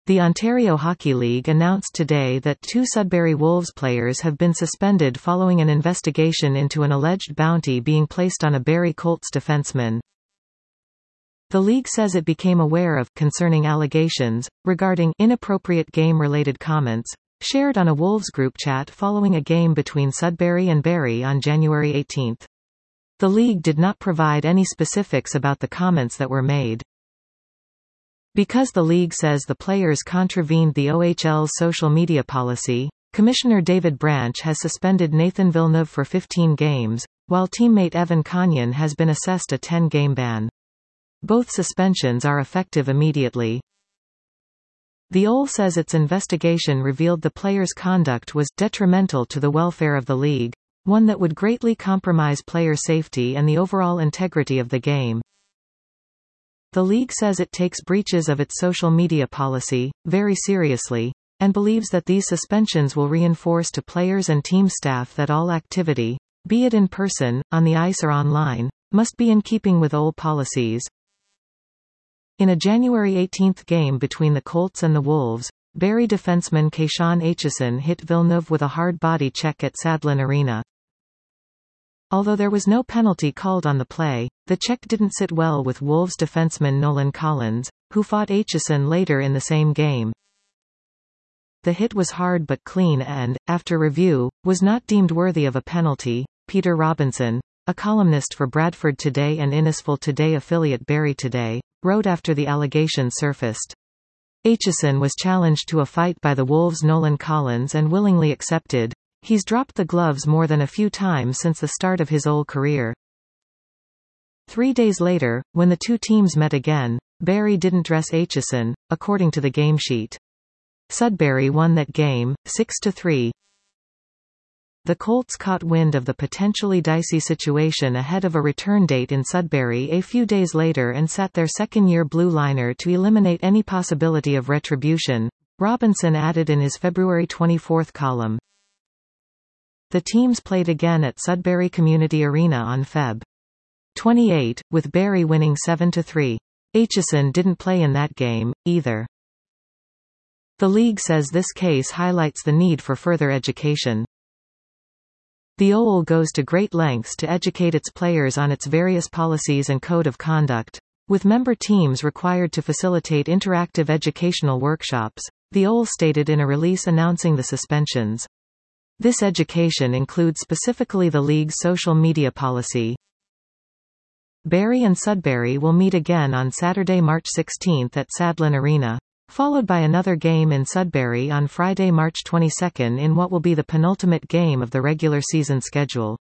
The Ontario Hockey League announced today that 2 Sudbury Wolves players have been suspended following an investigation into an alleged bounty being placed on a Barrie Colts defenseman. The league says it became aware of concerning allegations regarding inappropriate game-related comments shared on a Wolves group chat following a game between Sudbury and Barrie on January 18. The league did not provide any specifics about the comments that were made. Because the league says the players contravened the OHL's social media policy, Commissioner David Branch has suspended Nathan Villeneuve for 15 games, while teammate Evan Canyon has been assessed a 10-game ban. Both suspensions are effective immediately. The OL says its investigation revealed the players' conduct was detrimental to the welfare of the league, one that would greatly compromise player safety and the overall integrity of the game. The league says it takes breaches of its social media policy very seriously, and believes that these suspensions will reinforce to players and team staff that all activity, be it in person, on the ice or online, must be in keeping with OL policies. In a January 18 game between the Colts and the Wolves, Barrie defenseman Keyshawn Aitchison hit Villeneuve with a hard body check at Sadlon Arena. Although there was no penalty called on the play, the check didn't sit well with Wolves defenseman Nolan Collins, who fought Aitchison later in the same game. The hit was hard but clean and, after review, was not deemed worthy of a penalty. Peter Robinson, a columnist for Bradford Today and Innisfil Today affiliate Barrie Today, wrote after the allegations surfaced. Aitchison was challenged to a fight by the Wolves' Nolan Collins and willingly accepted. He's dropped the gloves more than a few times since the start of his OL career. 3 days later, when the two teams met again, Barrie didn't dress Aitchison, according to the game sheet. Sudbury won that game, 6-3. The Colts caught wind of the potentially dicey situation ahead of a return date in Sudbury a few days later and sat their second-year blue liner to eliminate any possibility of retribution, Robinson added in his February 24 column. The teams played again at Sudbury Community Arena on Feb. 28, with Barrie winning 7-3. Aitchison didn't play in that game, either. The league says this case highlights the need for further education. The OL goes to great lengths to educate its players on its various policies and code of conduct, with member teams required to facilitate interactive educational workshops, the OL stated in a release announcing the suspensions. This education includes specifically the league's social media policy. Barrie and Sudbury will meet again on Saturday, March 16 at Sadlon Arena, followed by another game in Sudbury on Friday, March 22 in what will be the penultimate game of the regular season schedule.